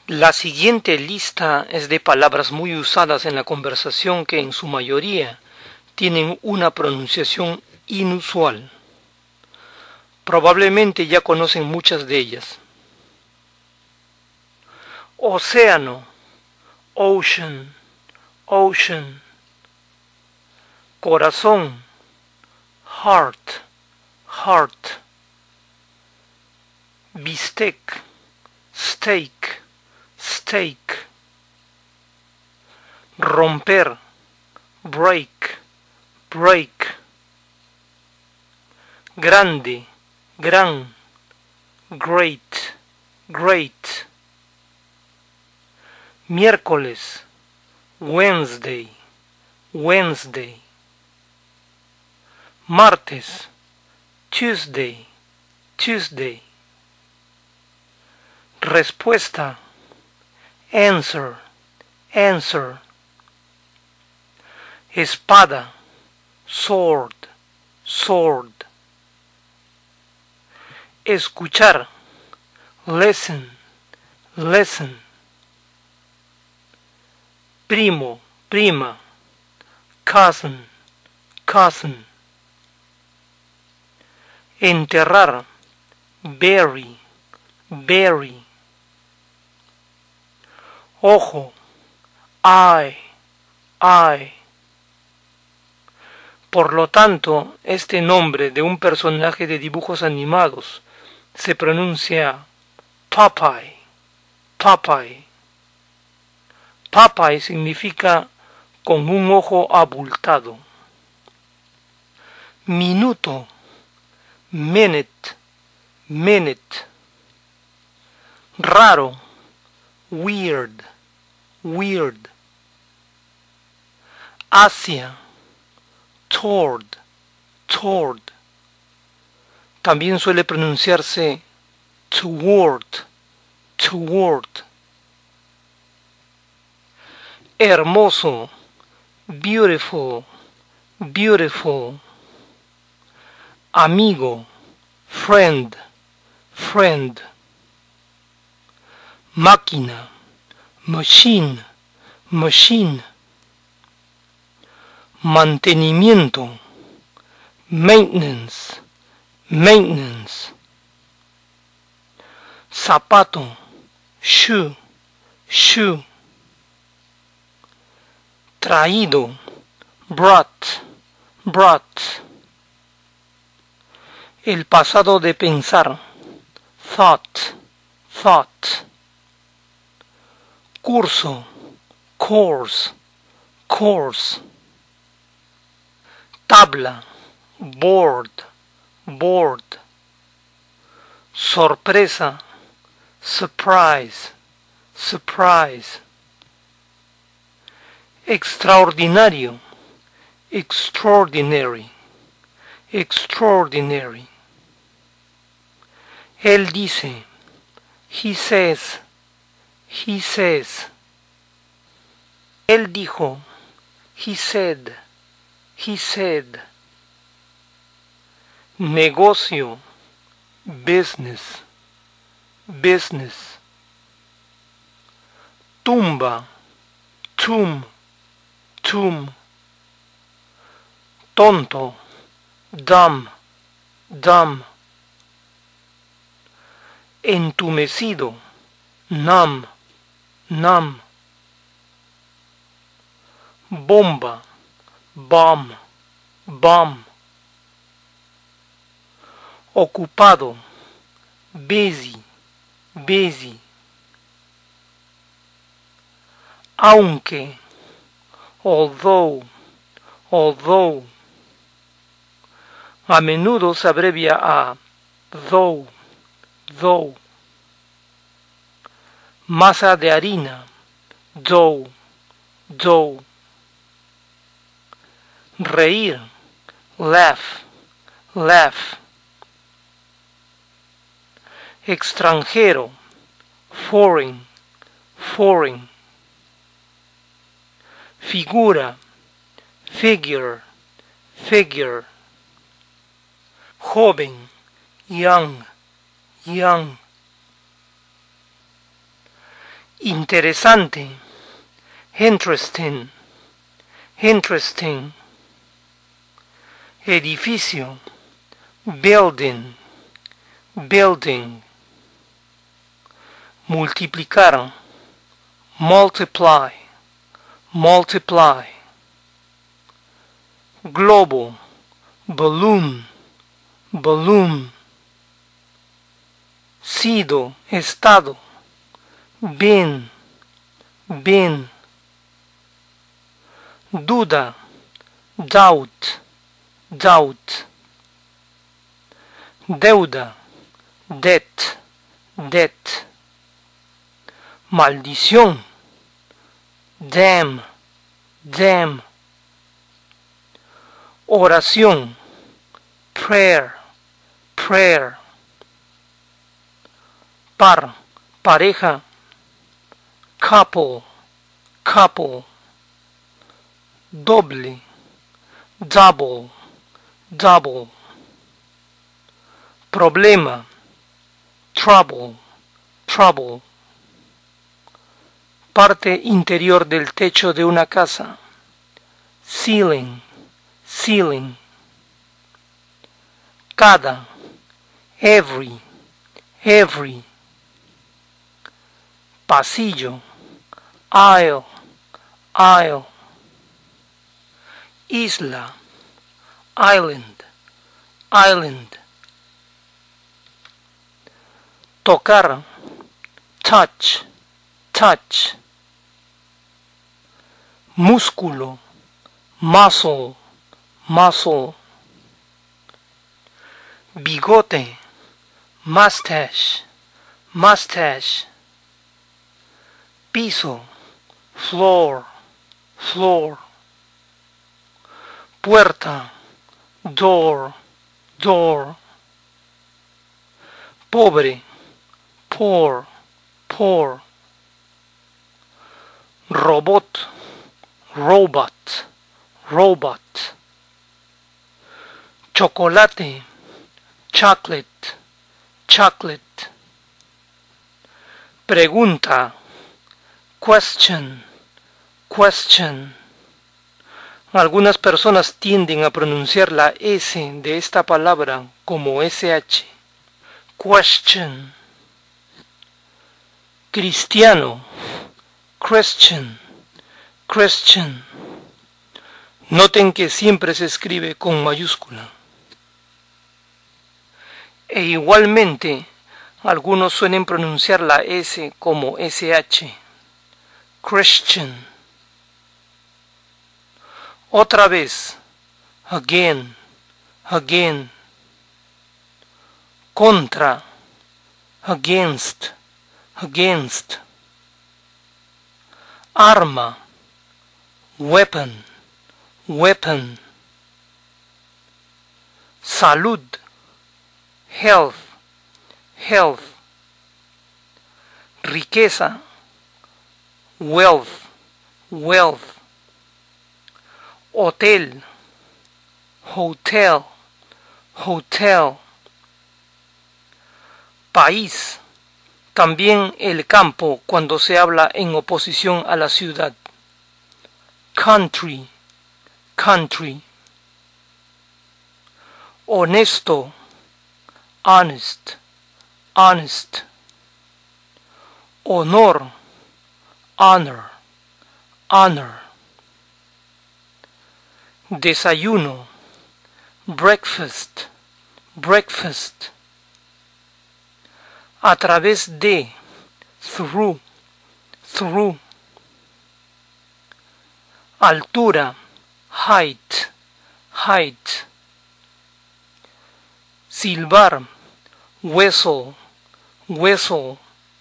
La siguiente lista es de palabras muy usadas en la conversación que en su mayoría tienen una pronunciación inusual. Probablemente ya conocen muchas de ellas. Océano, ocean, ocean. Corazón, heart, heart. Bistec, steak, steak. Romper, break, break. Grande, gran, great, great. Miércoles, Wednesday, Wednesday. Martes, Tuesday, Tuesday. Respuesta, answer, answer. Espada, sword, sword. Escuchar, listen, listen. Primo, prima, cousin, cousin. Enterrar, bury, bury. Ojo, eye, eye. Por lo tanto, este nombre de un personaje de dibujos animados se pronuncia Popeye, Popeye. Popeye significa con un ojo abultado. Minuto, minute, minute. Raro, weird, weird. Hacia, toward, toward. También suele pronunciarse toward, toward. Hermoso, beautiful, beautiful. Amigo, friend, friend. Máquina, machine, machine. Mantenimiento, maintenance, maintenance. Zapato, shoe, shoe. Traído, brought, brought. El pasado de pensar, thought, thought. Curso, course, course. Tabla, board, board. Sorpresa, surprise, surprise. Extraordinario, extraordinary, extraordinary. Él dice, he says, he says. Él dijo, he said, he said. Negocio, business, business. Tumba, tomb, tomb. Tonto, dumb, dumb. Entumecido, numb, numb. Bomba, bomb, bomb. Ocupado, busy, busy. Aunque, although, although. A menudo se abrevia a though, though. Masa de harina, dough, dough. Reír, laugh, laugh. Extranjero, foreign, foreign. Figura, figure, figure. Joven, young, young. interesante, interesting, interesting, edificio, building, building, multiplicar, multiply, multiply, globo, balloon, balloon, sido, estado, been, been, duda, doubt, doubt, deuda, debt, debt, maldición, damn, damn, oración, prayer, prayer, par, pareja, couple, couple, doble, double, double, problema, trouble, trouble, parte interior del techo de una casa, ceiling, ceiling, cada, every, every, pasillo, aisle, aisle, isla, island, island, tocar, touch, touch, músculo, muscle, muscle, bigote, mustache, mustache, piso, floor, floor, puerta, door, door, pobre, poor, poor, robot, robot, robot, chocolate, chocolate, chocolate, pregunta, question, question. Algunas personas tienden a pronunciar la S de esta palabra como SH. Question. Cristiano, Christian, Christian. Noten que siempre se escribe con mayúscula. E igualmente, algunos suelen pronunciar la S como SH. Christian. Otra vez, again, again, contra, against, against, arma, weapon, weapon, salud, health, health, riqueza, wealth, wealth, hotel, hotel, hotel, país, también el campo cuando se habla en oposición a la ciudad, country, country, honesto, honest, honest, honor, honor, honor, desayuno, breakfast, breakfast, a través de, through, through, altura, height, height, silbar, whistle, whistle,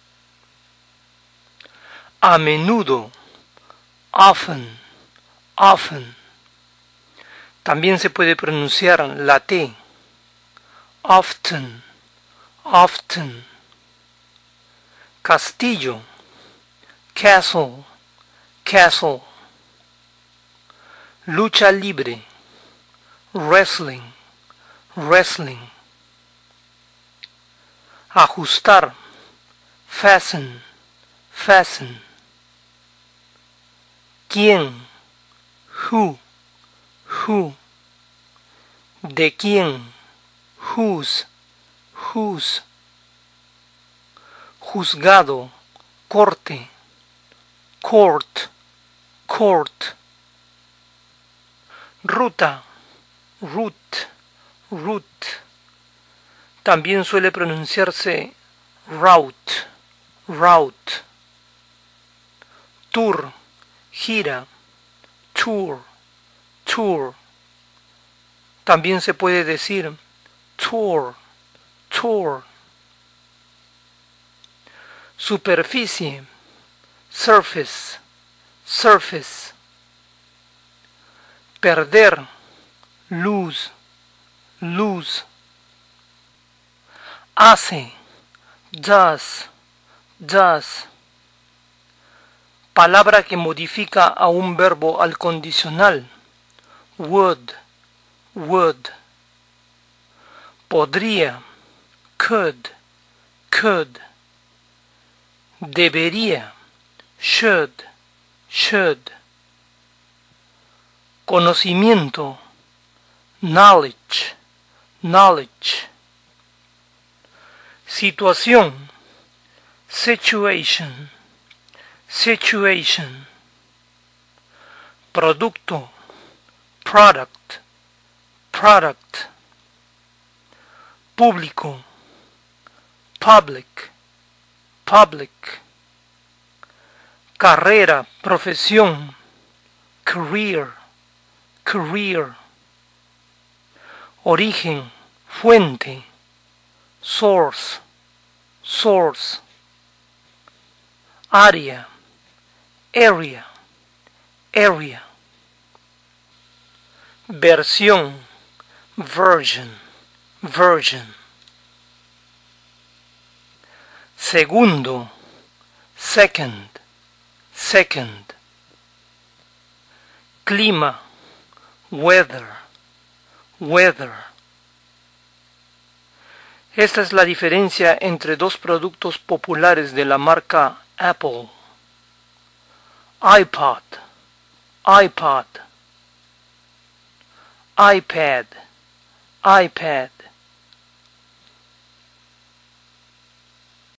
a menudo, often, often. También se puede pronunciar la T, often, often. Castillo, castle, castle. Lucha libre, wrestling, wrestling. Ajustar, fasten, fasten. ¿Quién? Who? ¿De quién? Whose? Juzgado, corte, court. Ruta, route. También suele pronunciarse route. Tour, gira, tour. También se puede decir tour. Superficie, surface. Perder, lose. Hace, does. Palabra que modifica a un verbo al condicional. Would. Podría, could. Debería, should. Conocimiento, knowledge. Situación, situation. Producto, product. Público, public. Carrera, profesión, career. Origen, fuente, source. Área, area. Versión, version. Segundo, second. Clima, weather. Esta es la diferencia entre dos productos populares de la marca Apple. iPod, iPad.